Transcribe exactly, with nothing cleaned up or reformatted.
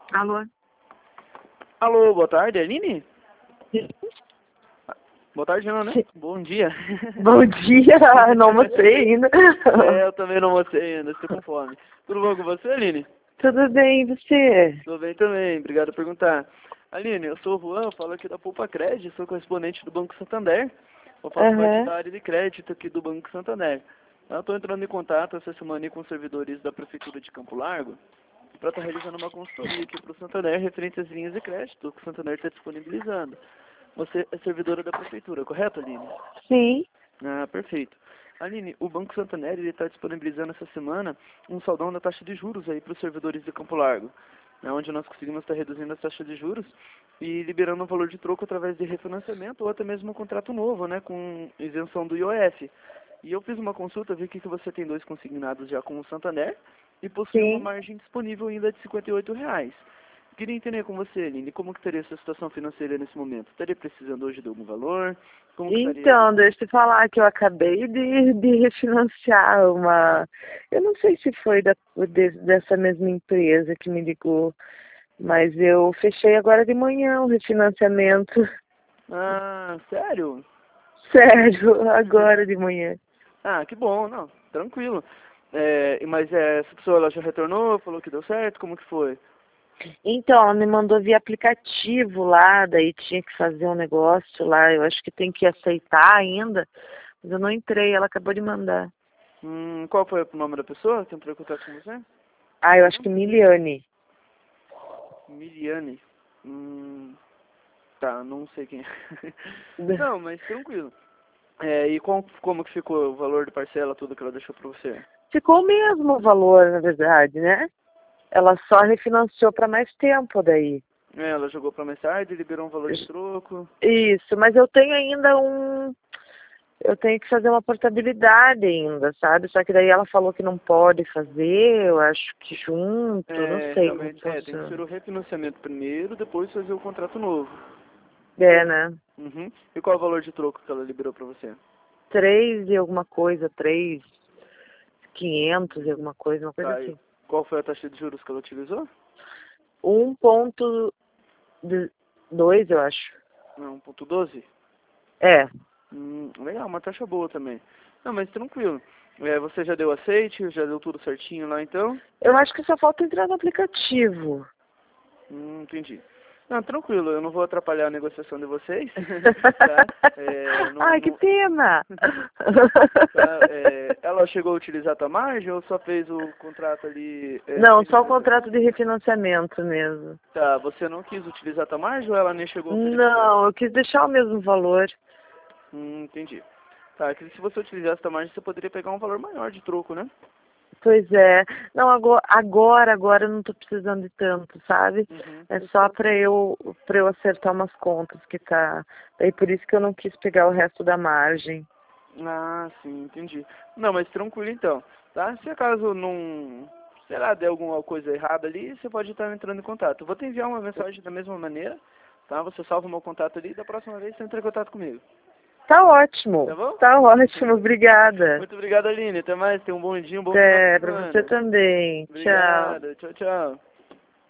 Alô? Alô, boa tarde, Aline? Boa tarde não, né? Sim. Bom dia. Bom dia, não almocei ainda. É, eu também não almocei ainda, estou com fome. Tudo bom com você, Aline? Tudo bem, e você? Tudo bem também, obrigado por perguntar. Aline, eu sou o Juan, eu falo aqui da Poupa Crédito, sou correspondente do Banco Santander. Eu faço parte Aham, da área de crédito aqui do Banco Santander. Eu estou entrando em contato essa semana aí com os servidores da Prefeitura de Campo Largo para estar realizando uma consultoria aqui para o Santander referente às linhas de crédito que o Santander está disponibilizando. Você é servidora da Prefeitura, correto, Aline? sim. Ah, perfeito. Aline, o Banco Santander está disponibilizando essa semana um saldão da taxa de juros aí para os servidores de Campo Largo, né, onde nós conseguimos estar reduzindo a taxa de juros e liberando um valor de troco através de refinanciamento ou até mesmo um contrato novo, né, com isenção do I O F. E eu fiz uma consulta, vi aqui que você tem dois consignados já com o Santander e possui uma Sim. margem disponível ainda de cinquenta e oito reais. Queria entender com você, Aline, como que estaria a sua situação financeira nesse momento? Estaria precisando hoje de algum valor? Como que estaria? Então, deixa eu te falar que eu acabei de, de refinanciar uma... Eu não sei se foi da, de- dessa mesma empresa que me ligou, mas eu fechei agora de manhã o refinanciamento. Ah, sério? Sério, agora de manhã. Ah, que bom, não, tranquilo. É, mas é, essa pessoa ela já retornou, falou que deu certo, como que foi? Então, ela me mandou via aplicativo lá, daí tinha que fazer um negócio lá, eu acho que tem que aceitar ainda, mas eu não entrei, ela acabou de mandar. Hum, qual foi o nome da pessoa que entrou em contato com você? Ah, eu acho que Miliane. Miliane. Hum, tá, não sei quem é. Não, mas tranquilo. É, e como, como que ficou o valor de parcela, tudo que ela deixou pra você? Ficou o mesmo valor, na verdade, né? Ela só refinanciou para mais tempo daí. É, ela jogou pra mais tarde, liberou um valor de troco. Isso, mas eu tenho ainda um... Eu tenho que fazer uma portabilidade ainda, sabe? Só que daí ela falou que não pode fazer, eu acho que junto, não É, sei como realmente, é, tem que ser funciona. o refinanciamento primeiro, depois fazer o contrato novo. É, né? Uhum. E qual é o valor de troco que ela liberou pra você? Três e alguma coisa, três, quinhentos e alguma coisa, uma coisa Tá, e assim. qual foi a taxa de juros que ela utilizou? Um ponto dois, eu acho. Não, um ponto doze? É. Hum, legal, uma taxa boa também. Não, mas tranquilo. É, você já deu aceite, já deu tudo certinho lá então? Eu acho que só falta entrar no aplicativo. Hum, entendi. Não, tranquilo, eu não vou atrapalhar a negociação de vocês, tá? É, não, Ai, que não, pena! tá? É, ela chegou a utilizar a tua margem ou só fez o contrato ali? É, Não, sem só o refinanciamento? contrato de refinanciamento mesmo. Tá, você não quis utilizar a tua margem ou ela nem chegou a oferecer? Não, eu quis deixar o mesmo valor. Hum, entendi. Tá, que se você utilizasse a tua margem, você poderia pegar um valor maior de troco, né? Pois é. Não, agora, agora, agora eu não tô precisando de tanto, sabe? Uhum. É só pra eu, pra eu acertar umas contas que tá. Daí por isso que eu não quis pegar o resto da margem. Ah, sim, entendi. Não, mas tranquilo então, tá? Se acaso não, sei lá, der alguma coisa errada ali, você pode estar entrando em contato. Eu vou te enviar uma mensagem da mesma maneira, tá? Você salva o meu contato ali e da próxima vez você entra em contato comigo. Tá ótimo. Tá bom? Tá ótimo, obrigada. Muito obrigado, Aline. Até mais. Tenha um bom dia, um bom final de É, pra você semana. também. Tchau. Obrigado. Tchau, tchau.